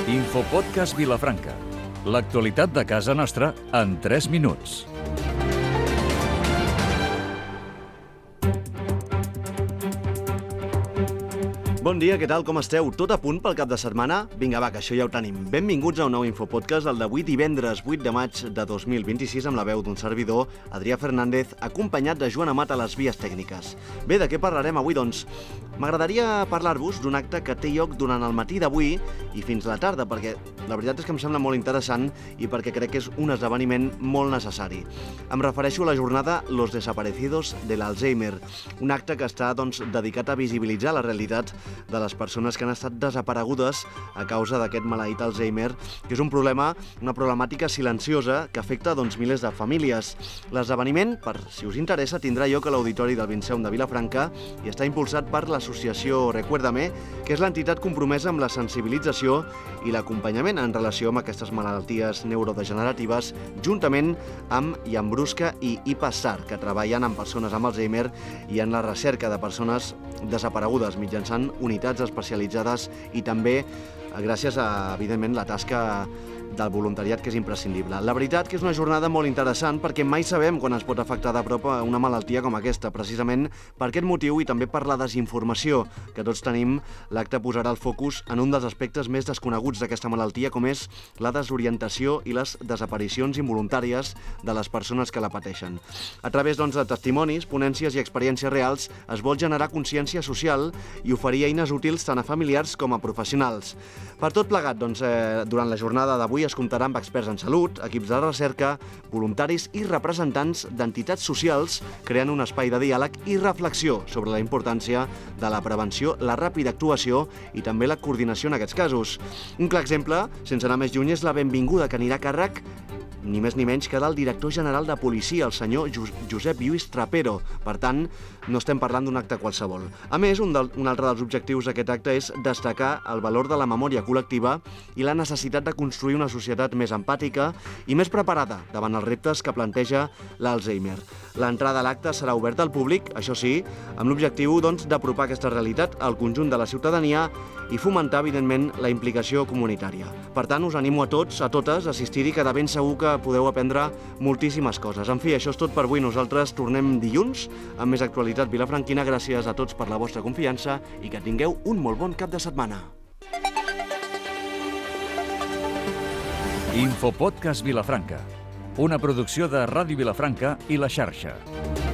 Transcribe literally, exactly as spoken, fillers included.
Infopodcast Vilafranca. L'actualitat de casa nostra en tres minuts. Bon dia, què tal, com esteu? Tot a punt pel cap de setmana? Vinga, va, que això ja ho tenim. Benvinguts a un nou Infopodcast, el d'avui divendres vuit de maig de dos mil vint-i-sis, amb la veu d'un servidor, Adrià Fernández, acompanyat de Joan Amat a les vies tècniques. Bé, de què parlarem avui, doncs? M'agradaria parlar-vos d'un acte que té lloc durant el matí d'avui i fins la tarda, perquè la veritat és que em sembla molt interessant i perquè crec que és un esdeveniment molt necessari. Em refereixo a la jornada Los Desaparecidos de l'Alzheimer, un acte que està doncs, dedicat a visibilitzar la realitat de les persones que han estat desaparegudes a causa d'aquest maleït Alzheimer, que és un problema, una problemàtica silenciosa que afecta doncs, milers de famílies. L'esdeveniment, per si us interessa, tindrà lloc a l'Auditori del Vinceum de Vilafranca i està impulsat per l'associació Recuérdame, que és l'entitat compromesa amb la sensibilització i l'acompanyament en relació amb aquestes malalties neurodegeneratives, juntament amb Iambrusca i IPASSAR, que treballen amb persones amb Alzheimer i en la recerca de persones desaparegudes mitjançant unitats especialitzades i també gràcies a, evidentment, la tasca del voluntariat, que és imprescindible. La veritat que és una jornada molt interessant perquè mai sabem quan ens pot afectar de prop una malaltia com aquesta. Precisament per aquest motiu i també per la desinformació que tots tenim, l'acte posarà el focus en un dels aspectes més desconeguts d'aquesta malaltia, com és la desorientació i les desaparicions involuntàries de les persones que la pateixen. A través doncs, de testimonis, ponències i experiències reals es vol generar consciència social i oferir eines útils tant a familiars com a professionals. Per tot plegat, doncs, eh, durant la jornada d'avui es comptarà amb experts en salut, equips de recerca, voluntaris i representants d'entitats socials, creant un espai de diàleg i reflexió sobre la importància de la prevenció, la ràpida actuació i també la coordinació en aquests casos. Un clar exemple, sense anar més lluny, és la benvinguda que anirà a càrrec ni més ni menys que del director general de policia, el senyor Josep Lluís Trapero. Per tant, no estem parlant d'un acte qualsevol. A més, un, del, un altre dels objectius d'aquest acte és destacar el valor de la memòria col·lectiva i la necessitat de construir una societat més empàtica i més preparada davant els reptes que planteja l'Alzheimer. L'entrada a l'acte serà oberta al públic, això sí, amb l'objectiu doncs, d'apropar aquesta realitat al conjunt de la ciutadania i fomentar, evidentment, la implicació comunitària. Per tant, us animo a tots, a totes, a assistir-hi, que de ben segur que podeu aprendre moltíssimes coses. En fi, això és tot per avui. Nosaltres tornem dilluns amb més actualitat vilafranquina. Gràcies a tots per la vostra confiança i que tingueu un molt bon cap de setmana. Infopodcast Vilafranca, una producció de Ràdio Vilafranca i La Xarxa.